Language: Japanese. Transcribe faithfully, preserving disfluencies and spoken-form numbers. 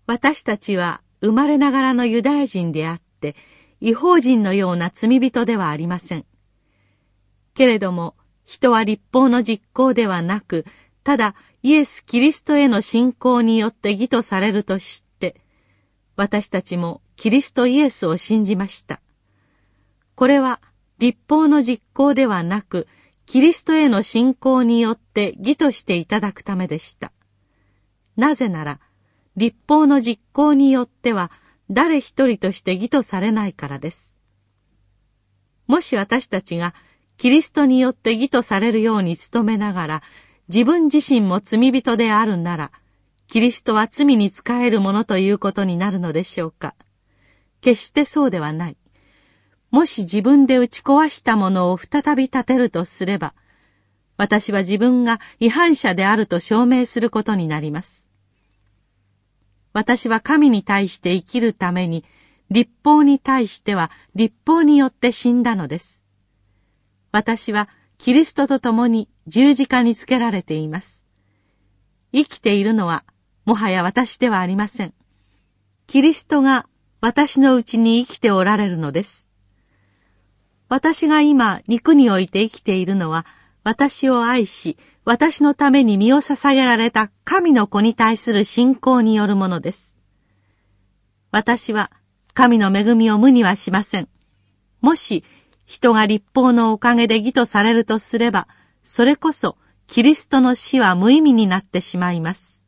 私たちは生まれながらのユダヤ人であって、異邦人のような罪人ではありません。けれども、人は律法の実行ではなく、ただイエス・キリストへの信仰によって義とされると知って、私たちもキリストイエスを信じました。これは律法の実行ではなく、キリストへの信仰によって義としていただくためでした。なぜなら、律法の実行によっては誰一人として義とされないからです。もし私たちがキリストによって義とされるように努めながら、自分自身も罪人であるなら、キリストは罪に仕えるものということになるのでしょうか。決してそうではない。もし自分で打ち壊したものを再び立てるとすれば、私は自分が違反者であると証明することになります。私は神に対して生きるために、律法に対しては律法によって死んだのです。私はキリストと共に十字架につけられています。生きているのはもはや私ではありません。キリストが私のうちに生きておられるのです。私が今肉において生きているのは、私を愛し、私のために身を捧げられた神の子に対する信仰によるものです。私は神の恵みを無にはしません。もし人が律法のおかげで義とされるとすれば、それこそキリストの死は無意味になってしまいます。